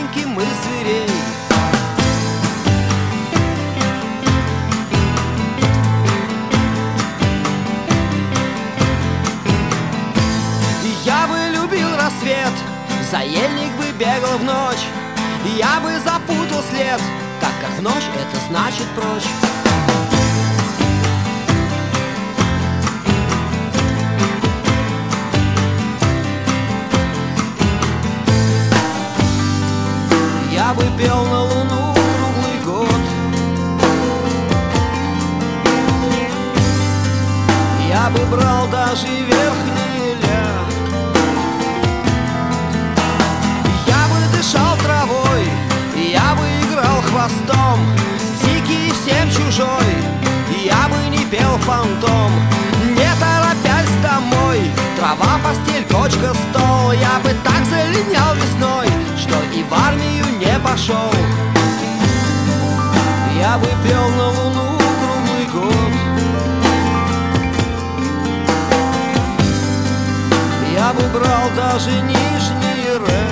поединке мы зверей. Я бы любил рассвет, за ельник бы бегал в ночь. Я бы запутал след, так как в ночь это значит прочь. Я бы пел на луну круглый год. Я бы брал даже верхний ля. Я бы дышал травой, я бы играл хвостом, дикий всем чужой. Я бы не пел фантом, не торопясь домой. Трава, постель, кочка, стол. Я бы так залинял весной, что и в армию не пошел. Я бы пел на луну круглый год. Я бы брал даже нижний ре.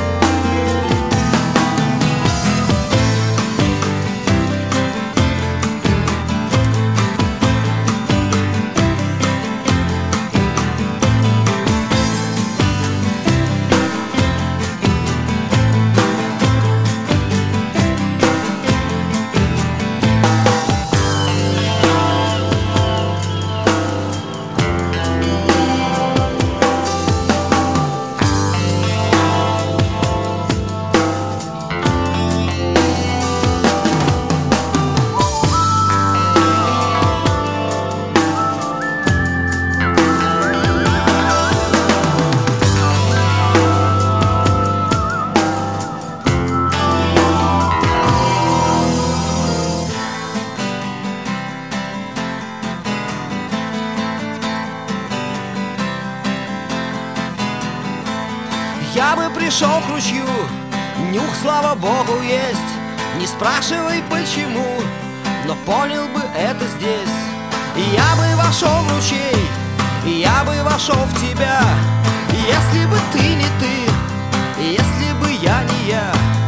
Я бы пришел к ручью, нюх, слава богу, есть. Не спрашивай почему, но понял бы это здесь. Я бы вошел в ручей, я бы вошел в тебя, если бы ты не ты, если бы я не я.